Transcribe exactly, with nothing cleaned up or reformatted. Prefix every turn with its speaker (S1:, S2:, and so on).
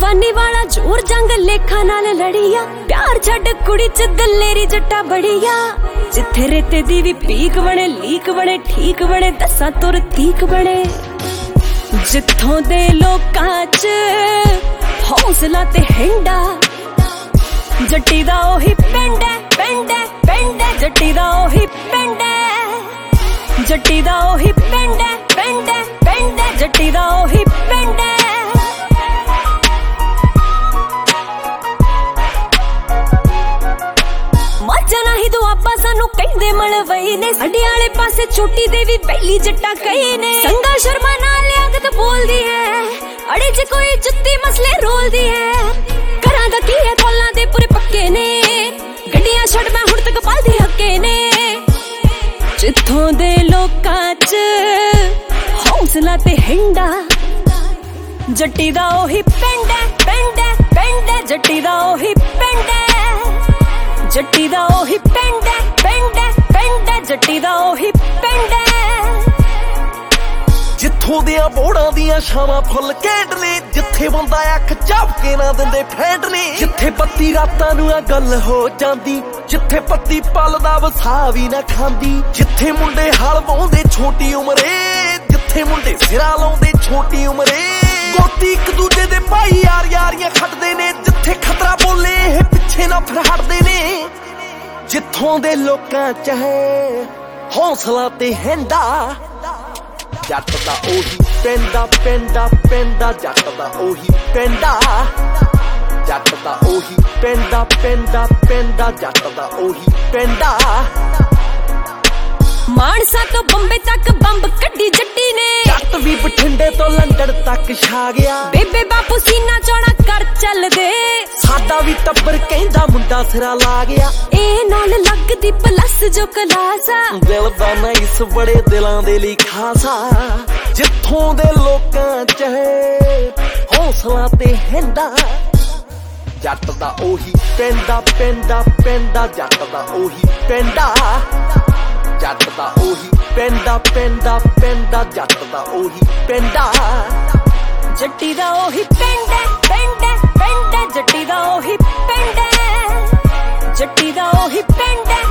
S1: जवानी वाला जोर जंग लेखा नाल लड़िया, प्यार छड़ कुड़ी च दलेरी जट्टा बड़िया। जिथे रेते दी भी पीक बने, लीक बने, ठीक बने, दसा तुर तीक बने। जिथों दे लोकां च हौसला ते हिंडा, जट्टी दा ओही पिंड है, पिंड है, पिंड है, जट्टी दा ओही पिंड है, जट्टी दा ओही पिंड है, पिंड है, पिंड है, जट्टी दा ओही पिंड है। मरजाना ही दुआबा सानू कहंदे मलवई ने, साडे आले पासे छोटी दे वी पहली जट्टा कही ने। संगा शर्मा नाल लियाकत बोलदी है, अड़े च कोई जुत्ती मसले रोलदी है। घरां दा की है थोलां दे पूरे पक्के ने, गड्डियां छड़ मैं हुण तक पालदी हक्के ने। जिथों दे लोकां च हौसला ते हिंडा, जट्टी दा ओही पिंड है, पिंड है, पिंड है, जट्टी दा ओही पिंड है, जट्टी दा ओही पिंड है, पिंड है, पिंड है, जट्टी दा ओही पिंड है।
S2: जिथों दियां बोड़ां दियां छावां फुल कैंड ने, जिथे बंदा अख झपके ना दिंदे फैंड ने। जिथे पत्ती रातां नूं आ गल हो जांदी, जिथे पत्ती पल दा वसा भी ना खांदी। जिथे मुंडे हल वाउंदे छोटी उमरे, जिथे मुंडे सिरा लाउंदे छोटी उमरे। गोती एक दूजे दे भाई यार यारियां खटदे ने, जिथे खतरा बोले ਇਹ पिछे ना फिर हटदे ने। जिथों दे लोकां च है हौसला ते हिंडा, जट दा ओही पिंडा, पिंडा, पिंडा, जट दा ओही पिंडा, जट दा ओही पिंडा, पिंडा, पिंडा, जट दा ओही पिंडा।
S1: मानसा तो बंबे तक बंब कड्डी जट्टी ने,
S2: जट भी बठिंडे तो लंदन तक छा गया।
S1: बेबे बापू सीना चौड़ा कर चल दे,
S2: साडा भी टब्बर कहंदा मुंडा सिरा ला गया।
S1: ए नाल लगदी प्लस जो कलासा,
S2: दिल दा ना इस बड़े दिलां दे लई खासा। जिथों दे लोकां च है हौसला ते हिंडा, जट दा ओही पिंडा, पिंडा, पिंडा, जट दा ओही पिंडा, जट दा ओही पिंडा, पिंडा, पिंडा, जट दा ओही पिंडा।
S1: जट्टी दा ओही पिंड है, पिंड है, पिंड है, जट्टी दा ओही पिंड है, जट्टी दा ओही पिंड है,